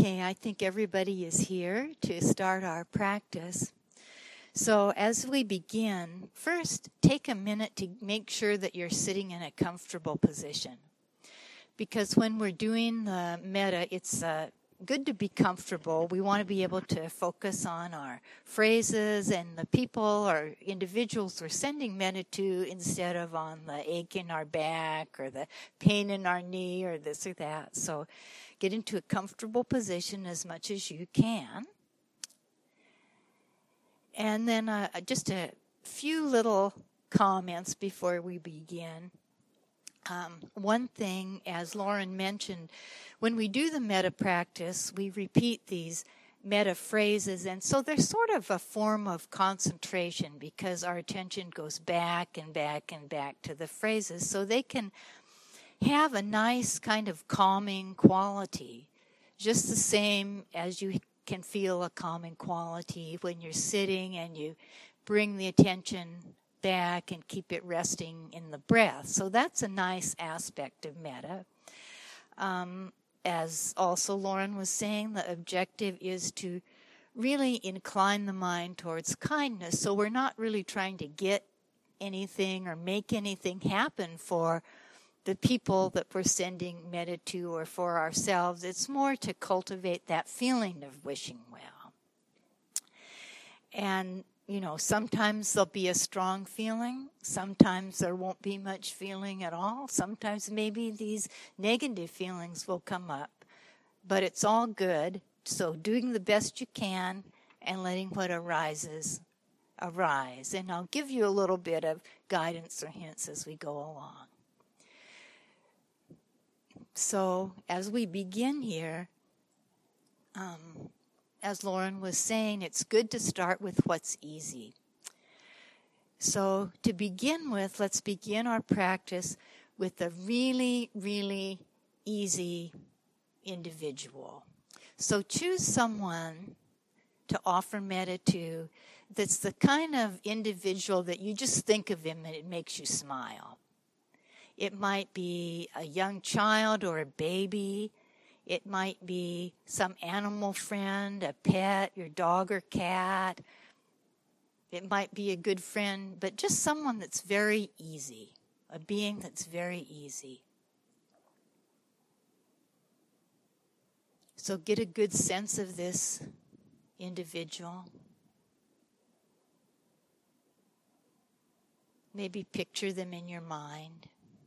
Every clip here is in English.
Okay, I think everybody is here to start our practice. So as we begin, first take a minute to make sure that you're sitting in a comfortable position. Because when we're doing the metta, it's good to be comfortable. We want to be able to focus on our phrases and the people or individuals we're sending metta to instead of on the ache in our back or the pain in our knee or this or that. So get into a comfortable position as much as you can. And then just a few little comments before we begin. One thing, as Lauren mentioned, when we do the metta practice, we repeat these metta phrases, and so they're sort of a form of concentration because our attention goes back and back and back to the phrases, so they can have a nice kind of calming quality, just the same as you can feel a calming quality when you're sitting and you bring the attention back and keep it resting in the breath. So that's a nice aspect of metta. As also Lauren was saying, the objective is to really incline the mind towards kindness. So we're not really trying to get anything or make anything happen for the people that we're sending metta to or for ourselves. It's more to cultivate that feeling of wishing well. And sometimes there'll be a strong feeling. Sometimes there won't be much feeling at all. Sometimes maybe these negative feelings will come up. But it's all good. So doing the best you can and letting what arises arise. And I'll give you a little bit of guidance or hints as we go along. So as we begin here, as Lauren was saying, it's good to start with what's easy. So to begin with, let's begin our practice with a really, really easy individual. So choose someone to offer metta to that's the kind of individual that you just think of him and it makes you smile. It might be a young child or a baby. It might be some animal friend, a pet, your dog or cat. It might be a good friend, but just someone that's very easy, a being that's very easy. So get a good sense of this individual. Maybe picture them in your mind.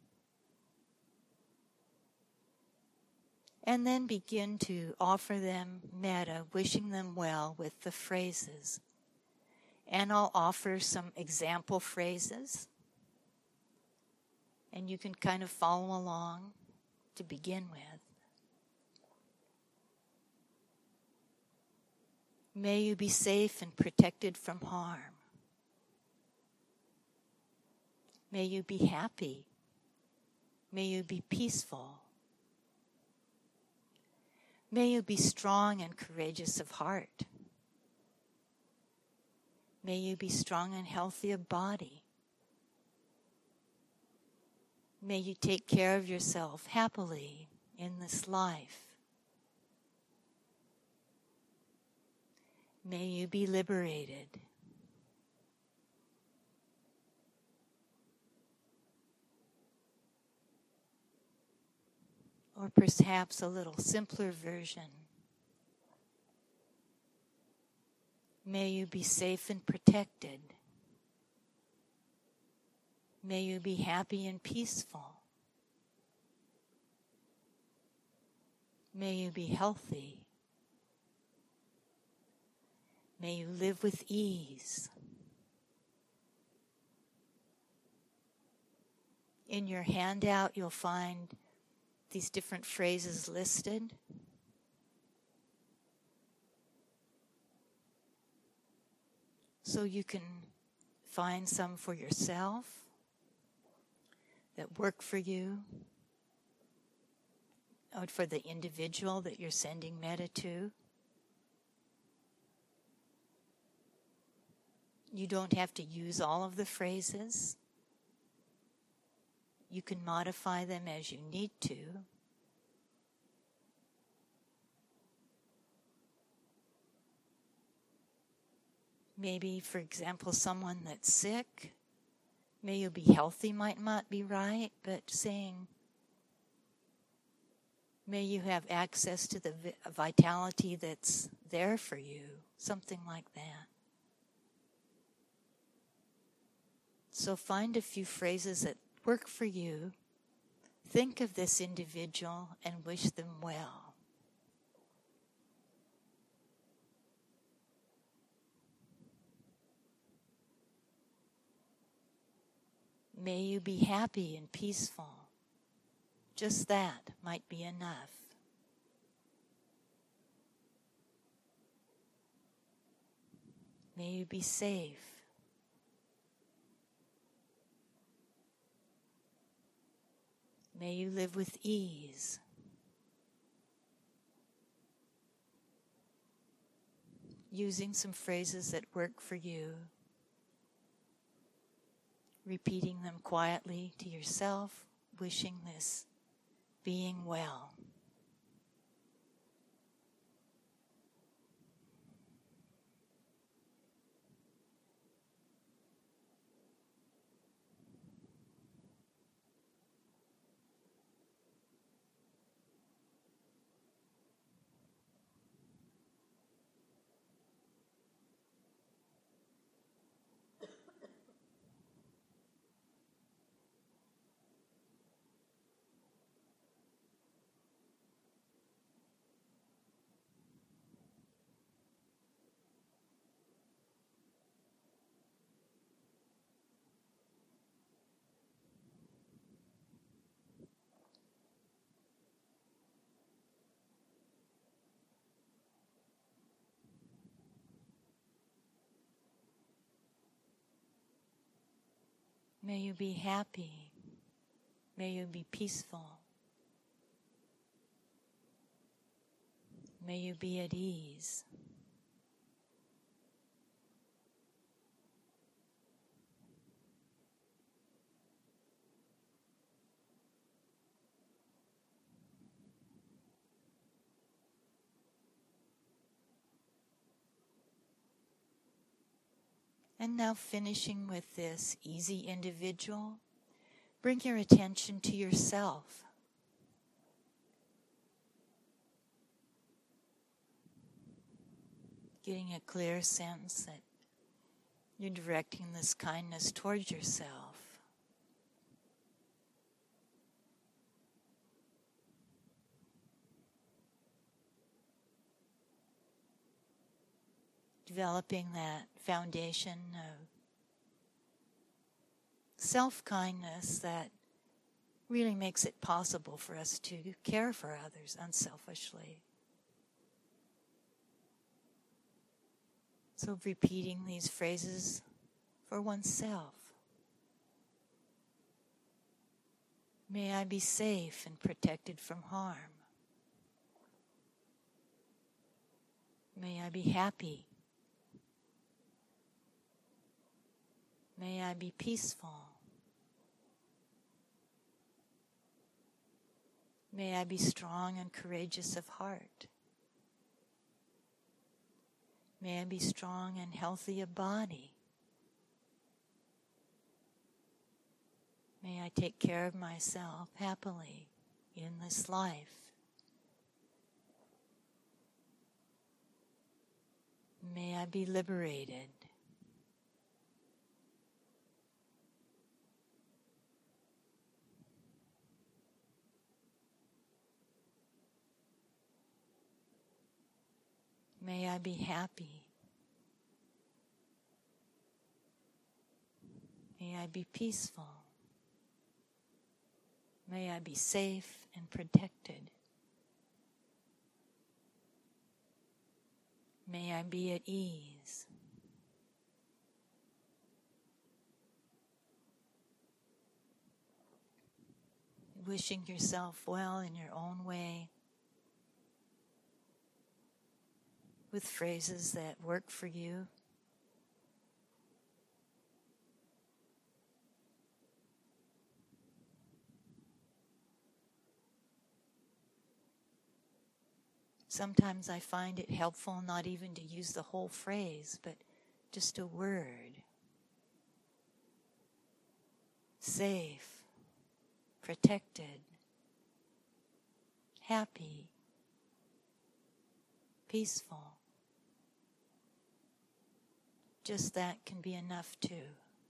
And then begin to offer them metta, wishing them well with the phrases. And I'll offer some example phrases. And you can kind of follow along to begin with. May you be safe and protected from harm. May you be happy. May you be peaceful. May you be strong and courageous of heart. May you be strong and healthy of body. May you take care of yourself happily in this life. May you be liberated. Or perhaps a little simpler version. May you be safe and protected. May you be happy and peaceful. May you be healthy. May you live with ease. In your handout, you'll find these different phrases listed. So you can find some for yourself that work for you, or for the individual that you're sending metta to. You don't have to use all of the phrases. You can modify them as you need to. Maybe, for example, someone that's sick, may you be healthy might not be right, but saying, may you have access to the vitality that's there for you, something like that. So find a few phrases that work for you. Think of this individual and wish them well. May you be happy and peaceful. Just that might be enough. May you be safe. May you live with ease. Using some phrases that work for you. Repeating them quietly to yourself, wishing this being well. May you be happy. May you be peaceful. May you be at ease. And now finishing with this easy individual, bring your attention to yourself. Getting a clear sense that you're directing this kindness towards yourself. Developing that foundation of self-kindness that really makes it possible for us to care for others unselfishly. So repeating these phrases for oneself. May I be safe and protected from harm. May I be happy. May I be peaceful. May I be strong and courageous of heart. May I be strong and healthy of body. May I take care of myself happily in this life. May I be liberated. May I be happy. May I be peaceful. May I be safe and protected. May I be at ease. Wishing yourself well in your own way, with phrases that work for you. Sometimes I find it helpful not even to use the whole phrase, but just a word. Safe, protected, happy, peaceful. Just that can be enough too.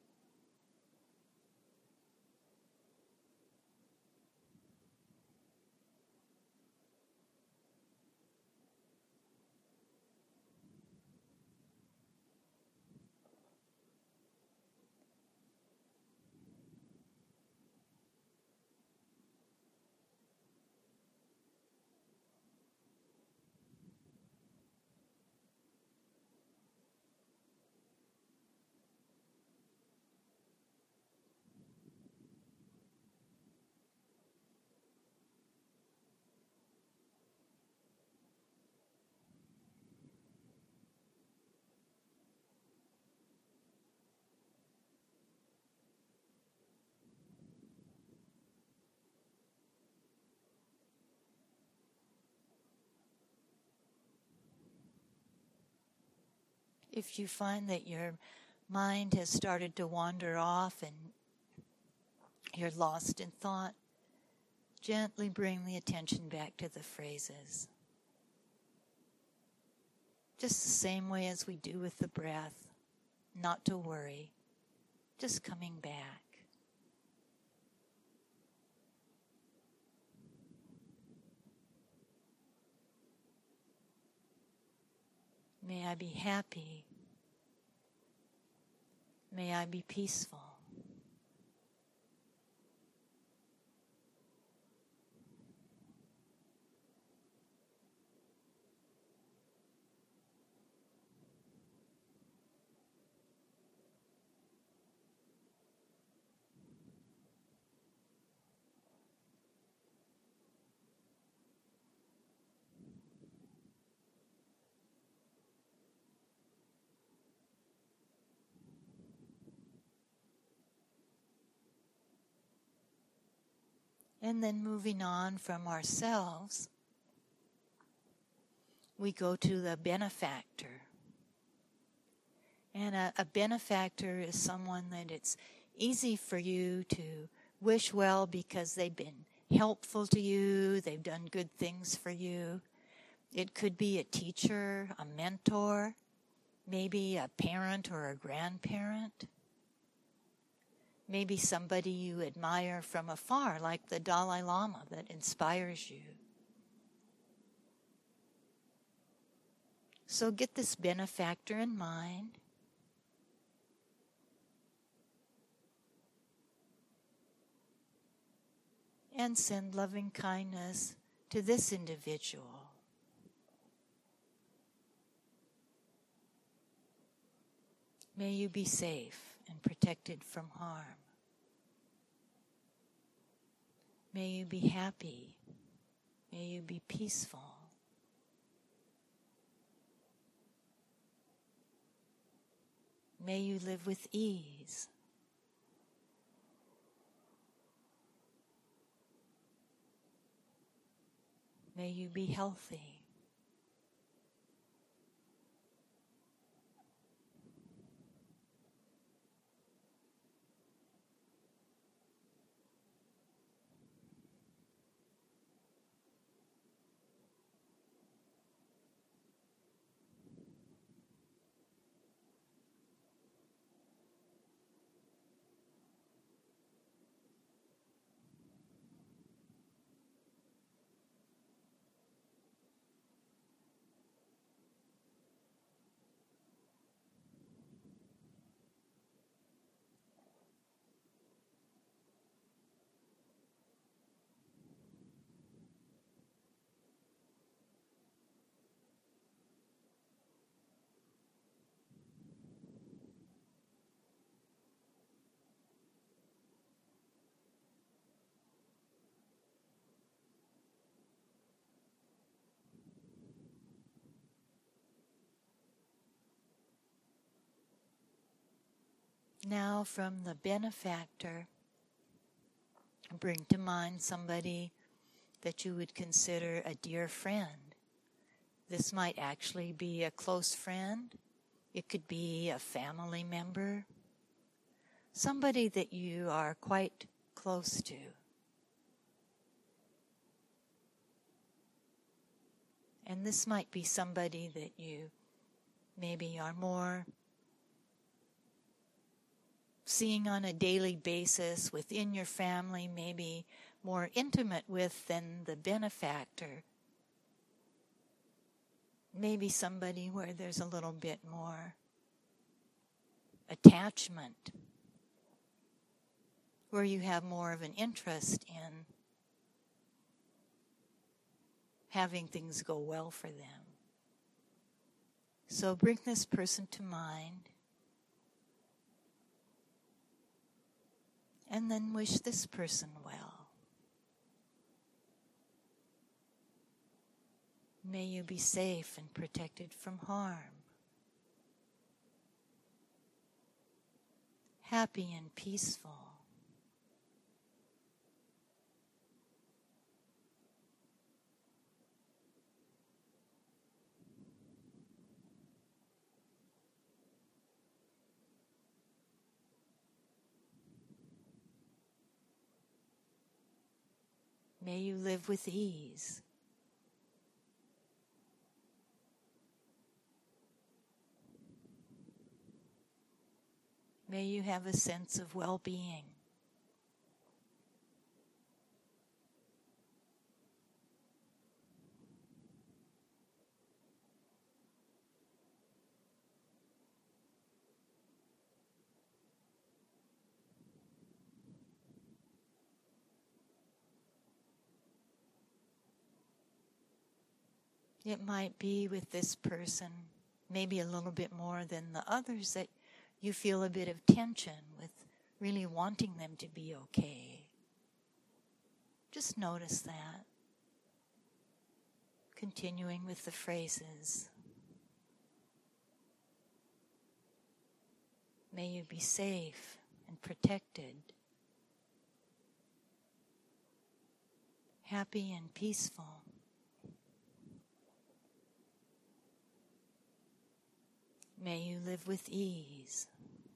If you find that your mind has started to wander off and you're lost in thought, gently bring the attention back to the phrases. Just the same way as we do with the breath, not to worry, just coming back. May I be happy. May I be peaceful. And then moving on from ourselves, we go to the benefactor. And a benefactor is someone that it's easy for you to wish well because they've been helpful to you, they've done good things for you. It could be a teacher, a mentor, maybe a parent or a grandparent. Maybe somebody you admire from afar, like the Dalai Lama, that inspires you. So get this benefactor in mind. And send loving kindness to this individual. May you be safe and protected from harm. May you be happy. May you be peaceful. May you live with ease. May you be healthy. Now from the benefactor, bring to mind somebody that you would consider a dear friend. This might actually be a close friend. It could be a family member, somebody that you are quite close to. And this might be somebody that you maybe are more seeing on a daily basis within your family, maybe more intimate with than the benefactor. Maybe somebody where there's a little bit more attachment, where you have more of an interest in having things go well for them. So bring this person to mind, and then wish this person well. May you be safe and protected from harm. Happy and peaceful. May you live with ease. May you have a sense of well-being. It might be with this person, maybe a little bit more than the others, that you feel a bit of tension with really wanting them to be okay. Just notice that. Continuing with the phrases. May you be safe and protected, happy and peaceful. May you live with ease.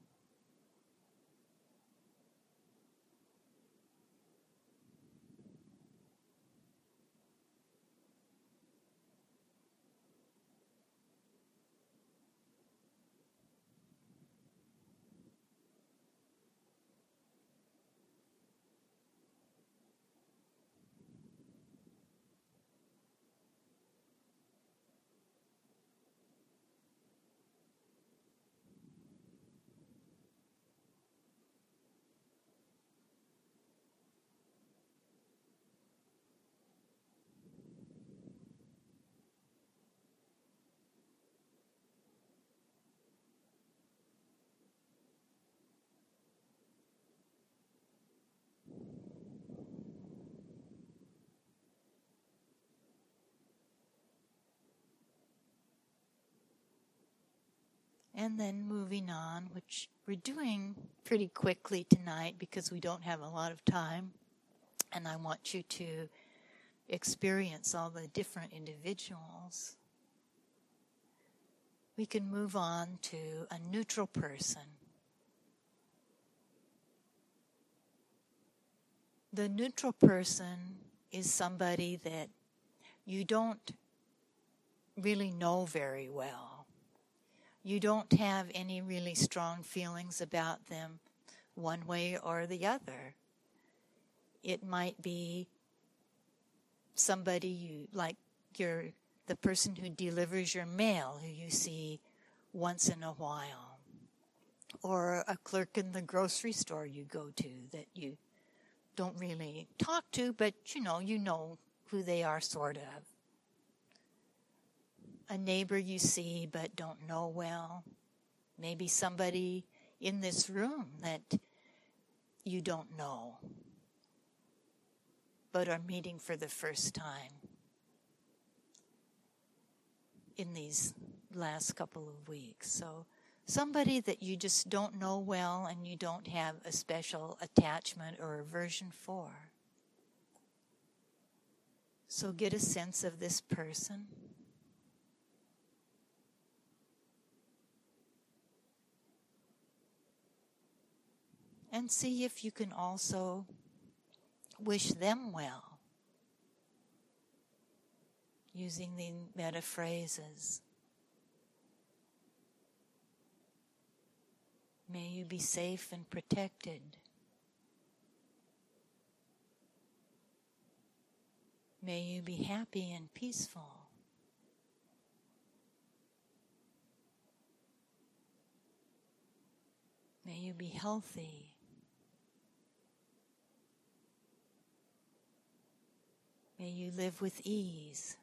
And then moving on, which we're doing pretty quickly tonight because we don't have a lot of time. And I want you to experience all the different individuals. We can move on to a neutral person. The neutral person is somebody that you don't really know very well. You don't have any really strong feelings about them one way or the other. It might be somebody you like, the person who delivers your mail, who you see once in a while, or a clerk in the grocery store you go to that you don't really talk to, but you know who they are, sort of. A neighbor you see but don't know well. Maybe somebody in this room that you don't know but are meeting for the first time in these last couple of weeks. So somebody that you just don't know well and you don't have a special attachment or aversion for. So get a sense of this person. And see if you can also wish them well using the metta phrases. May you be safe and protected. May you be happy and peaceful. May you be healthy. May you live with ease.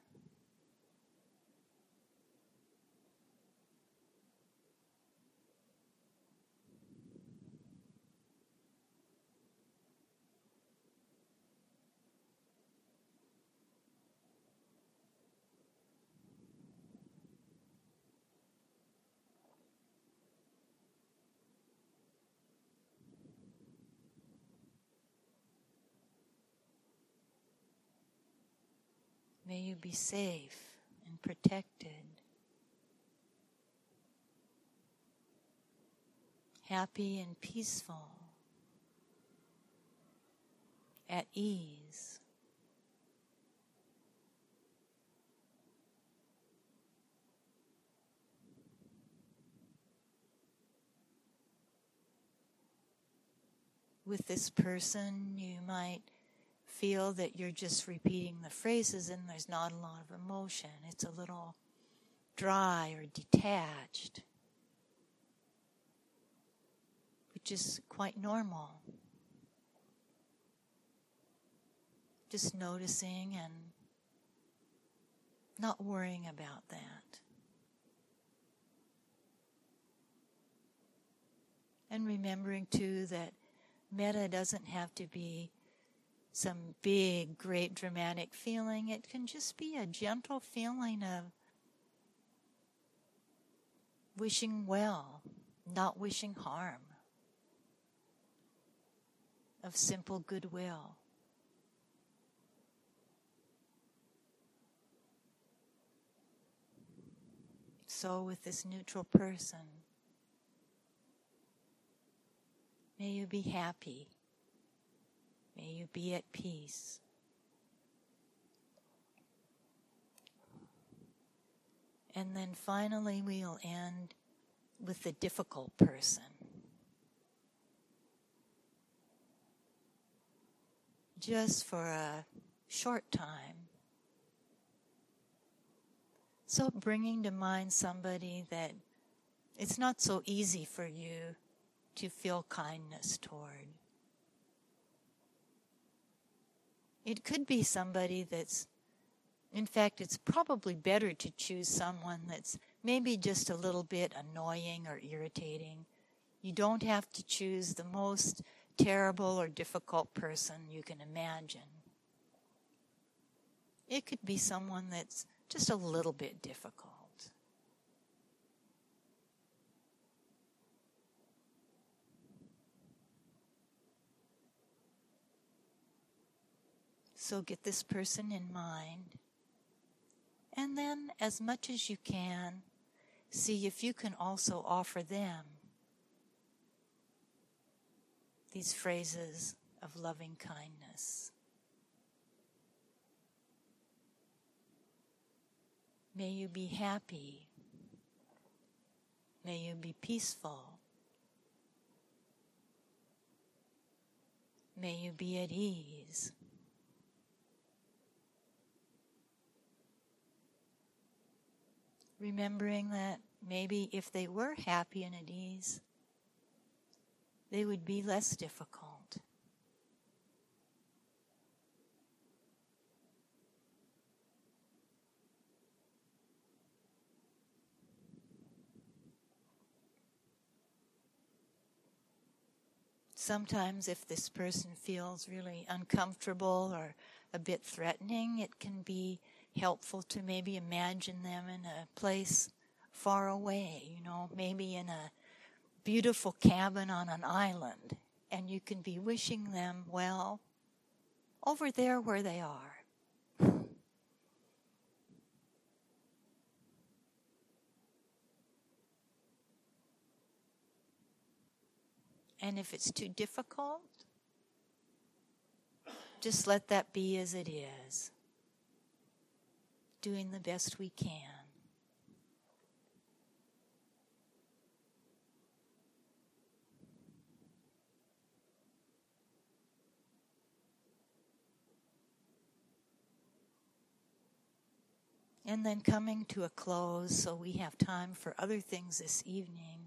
May you be safe and protected, happy and peaceful, at ease. With this person, you might feel that you're just repeating the phrases and there's not a lot of emotion. It's a little dry or detached, which is quite normal. Just noticing and not worrying about that. And remembering too that metta doesn't have to be some big, great, dramatic feeling. It can just be a gentle feeling of wishing well, not wishing harm, of simple goodwill. So with this neutral person, may you be happy. May you be at peace. And then finally we'll end with the difficult person. Just for a short time. So bringing to mind somebody that it's not so easy for you to feel kindness toward. It could be somebody that's, in fact, it's probably better to choose someone that's maybe just a little bit annoying or irritating. You don't have to choose the most terrible or difficult person you can imagine. It could be someone that's just a little bit difficult. So get this person in mind. And then, as much as you can, see if you can also offer them these phrases of loving kindness. May you be happy. May you be peaceful. May you be at ease. Remembering that maybe if they were happy and at ease, they would be less difficult. Sometimes if this person feels really uncomfortable or a bit threatening, it can be helpful to maybe imagine them in a place far away, maybe in a beautiful cabin on an island, and you can be wishing them well over there where they are. And if it's too difficult, just let that be as it is, doing the best we can. And then coming to a close so we have time for other things this evening.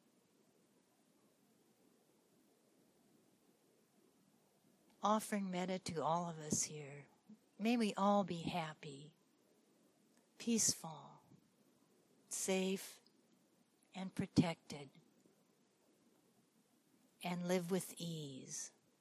Offering metta to all of us here. May we all be happy, peaceful, safe, and protected, and live with ease.